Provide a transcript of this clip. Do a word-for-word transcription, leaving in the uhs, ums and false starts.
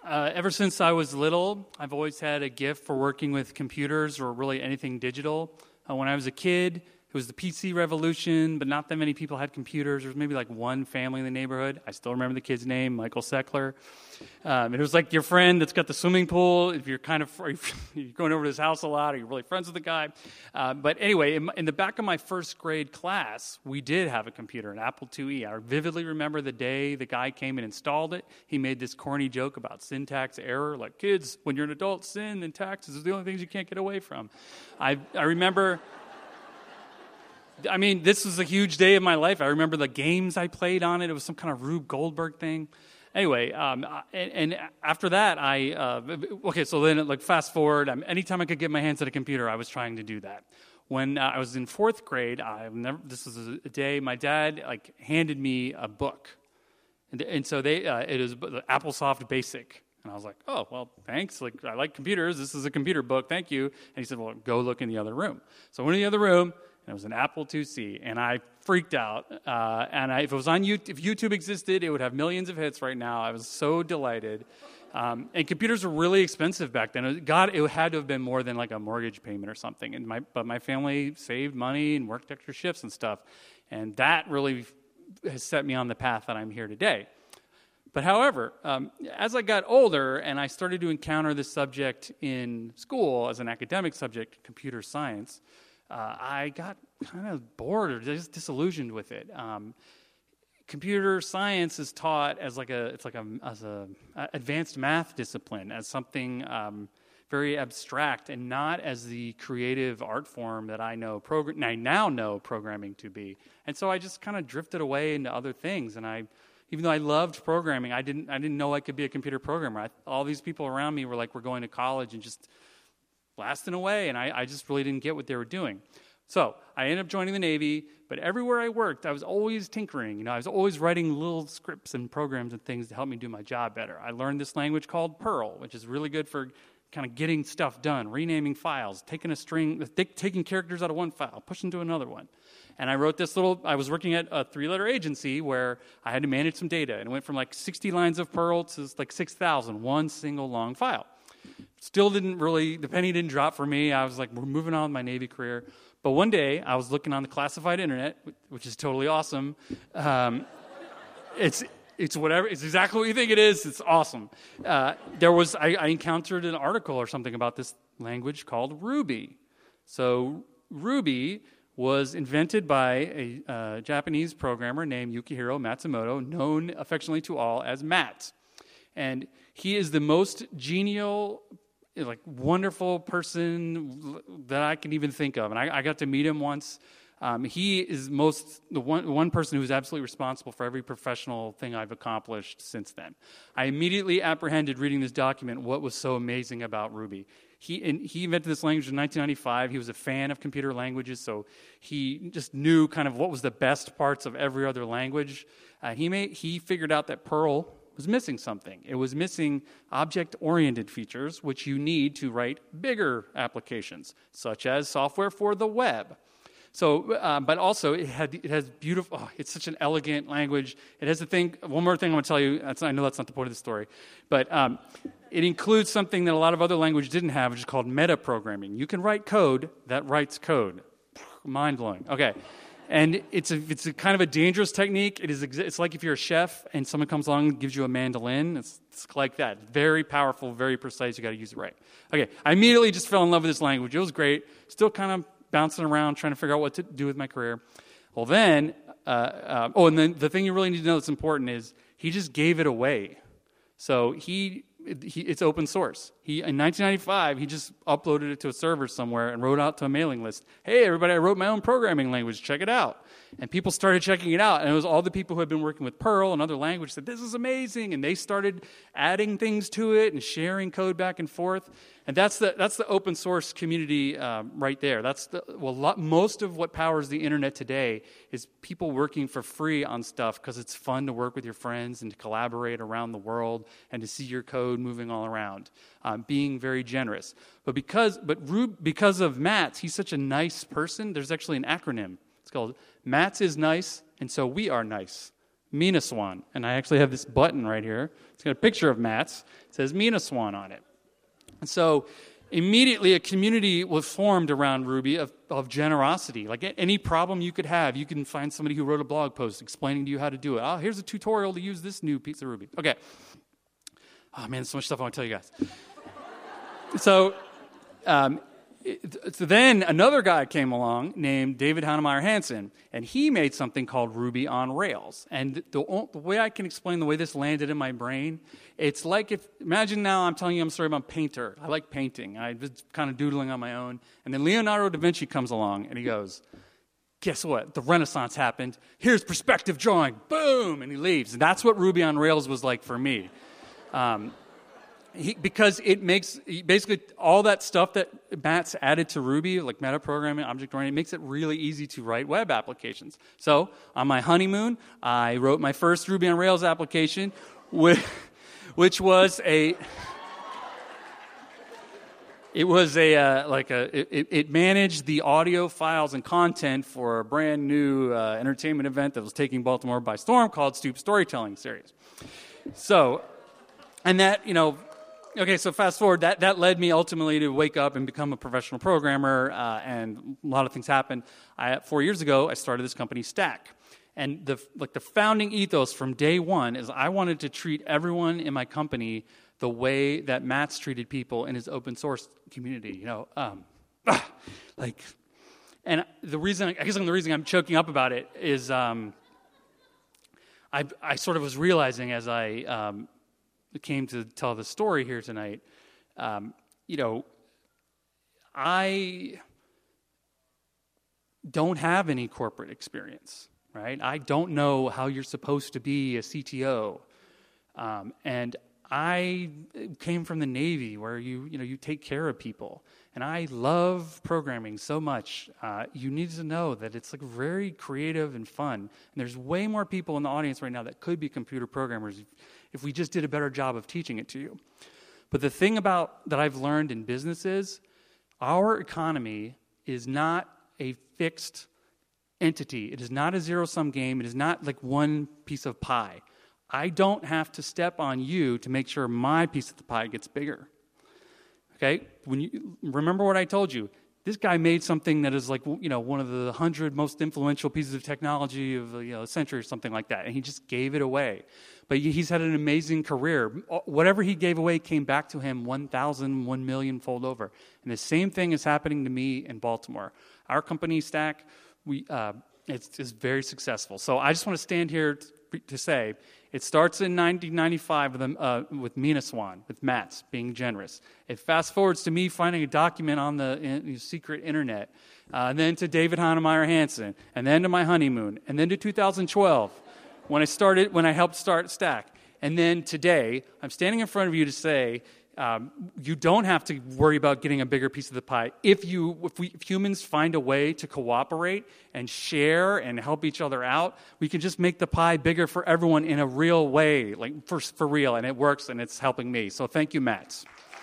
Uh, ever since I was little, I've always had a gift for working with computers or really anything digital. Uh, when I was a kid, it was the P C revolution, but not that many people had computers. There was maybe like one family in the neighborhood. I still remember the kid's name, Michael Seckler. Um, it was like your friend that's got the swimming pool. If you're kind of you're going over to his house a lot, or you're really friends with the guy. Uh, but anyway, in, in the back of my first grade class, we did have a computer, an Apple two E. I vividly remember the day the guy came and installed it. He made this corny joke about syntax error, like, kids, when you're an adult, sin and taxes are the only things you can't get away from. I I remember... I mean, this was a huge day of my life. I remember the games I played on it. It was some kind of Rube Goldberg thing. Anyway, um, and, and after that, I, uh, okay, so then, like, fast forward, um, anytime I could get my hands on a computer, I was trying to do that. When uh, I was in fourth grade, I never, this was a day, my dad, like, handed me a book. And, and so they, uh, it was the AppleSoft Basic. And I was like, oh, well, thanks. Like, I like computers. This is a computer book. Thank you. And he said, well, go look in the other room. So I went in the other room, and it was an Apple two C, and I freaked out. Uh, and I, if it was on YouTube, if YouTube existed, it would have millions of hits right now. I was so delighted. Um, and computers were really expensive back then. It, God, it had to have been more than like a mortgage payment or something. And my, but my family saved money and worked extra shifts and stuff. And that really has set me on the path that I'm here today. But however, um, as I got older and I started to encounter this subject in school as an academic subject, computer science, uh, I got kind of bored or just disillusioned with it. Um, computer science is taught as like a it's like a as a, a advanced math discipline, as something um, very abstract, and not as the creative art form that I know progr- I now know programming to be. And so I just kind of drifted away into other things, and I. Even though I loved programming, I didn't I didn't know I could be a computer programmer. I, all these people around me were like, we're going to college and just blasting away, and I, I just really didn't get what they were doing. So I ended up joining the Navy, but everywhere I worked, I was always tinkering. You know, I was always writing little scripts and programs and things to help me do my job better. I learned this language called Perl, which is really good for kind of getting stuff done, renaming files, taking a string, taking characters out of one file, pushing to another one. And I wrote this little, I was working at a three-letter agency where I had to manage some data. And it went from like sixty lines of Perl to like six thousand, one single long file. Still didn't really, the penny didn't drop for me. I was like, we're moving on with my Navy career. But one day, I was looking on the classified internet, which is totally awesome. Um, it's it's whatever, it's exactly what you think it is. It's awesome. Uh, there was, I, I encountered an article or something about this language called Ruby. So Ruby was invented by a uh, Japanese programmer named Yukihiro Matsumoto, known affectionately to all as Matt. And he is the most genial, like wonderful person that I can even think of. And I, I got to meet him once. Um, he is most the one one person who is absolutely responsible for every professional thing I've accomplished since then. I immediately apprehended reading this document what was so amazing about Ruby. He and he invented this language in nineteen ninety-five. He was a fan of computer languages, so he just knew kind of what was the best parts of every other language. Uh, he made he figured out that Perl was missing something. It was missing object-oriented features, which you need to write bigger applications, such as software for the web. So, uh, but also it had it has beautiful. Oh, it's such an elegant language. It has a thing. One more thing I'm going to tell you. That's, I know that's not the point of the story, but um, it includes something that a lot of other languages didn't have, which is called metaprogramming. You can write code that writes code. Mind blowing. Okay, and it's a it's a kind of a dangerous technique. It is. It's like if you're a chef and someone comes along and gives you a mandolin. It's, it's like that. Very powerful, very precise. You got to use it right. Okay, I immediately just fell in love with this language. It was great. Still kind of bouncing around, trying to figure out what to do with my career. Well, then, uh, uh, oh, and then the thing you really need to know that's important is he just gave it away. So he, he it's open source. He in nineteen ninety-five, he just uploaded it to a server somewhere and wrote out to a mailing list. Hey, everybody, I wrote my own programming language. Check it out. And people started checking it out. And it was all the people who had been working with Perl and other languages said, this is amazing. And they started adding things to it and sharing code back and forth. And that's the that's the open source community um, right there. That's the well, lot, most of what powers the internet today is people working for free on stuff because it's fun to work with your friends and to collaborate around the world and to see your code moving all around, um, being very generous. But because but Rube, because of Matt, he's such a nice person. There's actually an acronym. It's called Matt's is nice, and so we are nice. MinaSwan. And I actually have this button right here. It's got a picture of Matt's. It says MinaSwan on it. And so immediately a community was formed around Ruby of, of generosity. Like any problem you could have, you can find somebody who wrote a blog post explaining to you how to do it. Oh, here's a tutorial to use this new piece of Ruby. Okay. Oh, man, so much stuff I want to tell you guys. so... Um, So then another guy came along named David Heinemeier Hansson, and he made something called Ruby on Rails. And the, the way I can explain the way this landed in my brain, it's like if, imagine now I'm telling you I'm sorry about Painter. I like painting. I was kind of doodling on my own. And then Leonardo da Vinci comes along, and he goes, guess what? The Renaissance happened. Here's perspective drawing. Boom! And he leaves. And that's what Ruby on Rails was like for me. Um, He, because it makes, basically, all that stuff that Matt's added to Ruby, like metaprogramming, object-oriented, makes it really easy to write web applications. So, on my honeymoon, I wrote my first Ruby on Rails application, which, which was a... It was a, uh, like a, it, it managed the audio files and content for a brand new uh, entertainment event that was taking Baltimore by storm called Stoop Storytelling Series. So, and that, you know... Okay, so fast forward, that, that led me ultimately to wake up and become a professional programmer, uh, and a lot of things happened. I, four years ago, I started this company, Stack. And the like the founding ethos from day one is I wanted to treat everyone in my company the way that Matt's treated people in his open source community. You know, um, like, and the reason, I guess the reason I'm choking up about it is um, I, I sort of was realizing as I... Um, came to tell the story here tonight, um, you know, I don't have any corporate experience, right? I don't know how you're supposed to be a C T O. Um, and I came from the Navy where you, you know, you take care of people. And I love programming so much. Uh, you need to know that it's like very creative and fun. And there's way more people in the audience right now that could be computer programmers if, if we just did a better job of teaching it to you. But the thing about that I've learned in business is our economy is not a fixed entity. It is not a zero-sum game. It is not like one piece of pie. I don't have to step on you to make sure my piece of the pie gets bigger. Okay? When you remember what I told you, this guy made something that is like, you know, one of the hundred most influential pieces of technology of you know, a century or something like that, and he just gave it away. But he's had an amazing career. Whatever he gave away came back to him one thousand, one million fold over. And the same thing is happening to me in Baltimore. Our company, Stack, we uh, it's, it's very successful. So I just want to stand here to, to say, it starts in nineteen ninety-five with, um, uh, with MinaSwan, with Matt's being generous. It fast forwards to me finding a document on the in, secret internet, uh, and then to David Heinemeier Hansson, and then to my honeymoon, and then to two thousand twelve when I started, when I helped start Stack. And then today, I'm standing in front of you to say, um, you don't have to worry about getting a bigger piece of the pie. If you, if we if humans find a way to cooperate and share and help each other out, we can just make the pie bigger for everyone in a real way, like for for real, and it works, and it's helping me. So thank you, Matt.